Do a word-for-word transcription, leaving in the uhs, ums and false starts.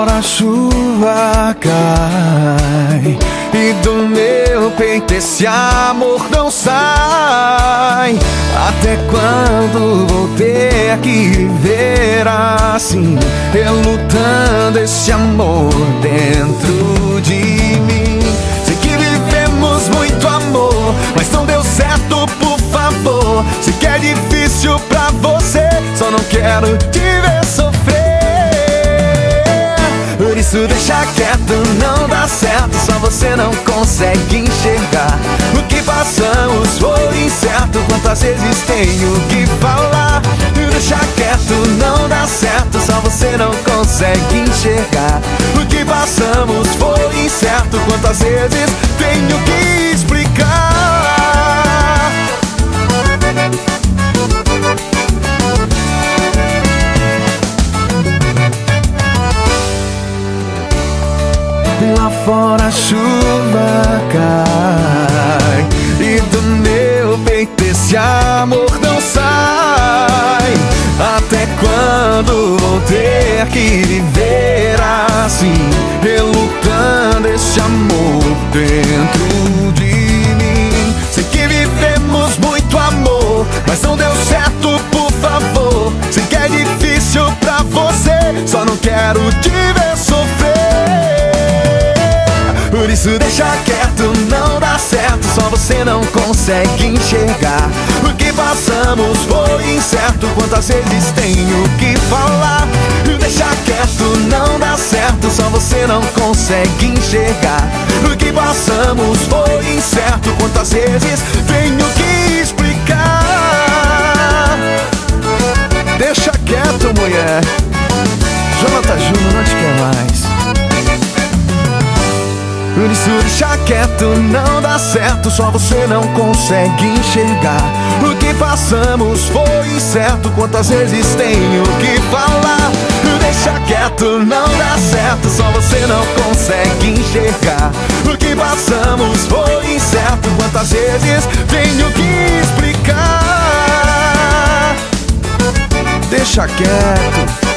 fora a chuva cai e do meu peito esse amor não sai. Até quando vou ter que viver assim, relutando esse amor dentro de mim? Sei que vivemos muito amor, mas não deu certo, por favor. Sei que é difícil pra você, só não quero te ver sofrer. Por isso deixa quieto, não dá certo, só você não consegue enxergar. O que passamos foi incerto, quantas vezes tenho que falar. Deixa quieto, não dá certo, só você não consegue enxergar. O que passamos foi incerto, quantas vezes tenho que explicar. Lá fora a chuva cai e do meu peito esse amor não sai. Até quando vou ter que viver assim, relutando esse amor dentro de mim? Sei que vivemos muito amor, mas não deu certo, por favor. Sei que é difícil pra você, só não quero te ver sofrer. Por isso deixa quieto, não dá certo, só você não consegue enxergar. O que passamos foi incerto, quantas vezes tenho que falar. Deixa quieto, não dá certo, só você não consegue enxergar. O que passamos foi incerto, quantas vezes tenho que explicar. Deixa quieto, mulher. Jonathan Júnior não te quer mais. Por isso deixa quieto, não dá certo, só você não consegue enxergar. O que passamos foi incerto, quantas vezes tenho que falar. Deixa quieto, não dá certo, só você não consegue enxergar. O que passamos foi incerto, quantas vezes tenho que explicar. Deixa quieto.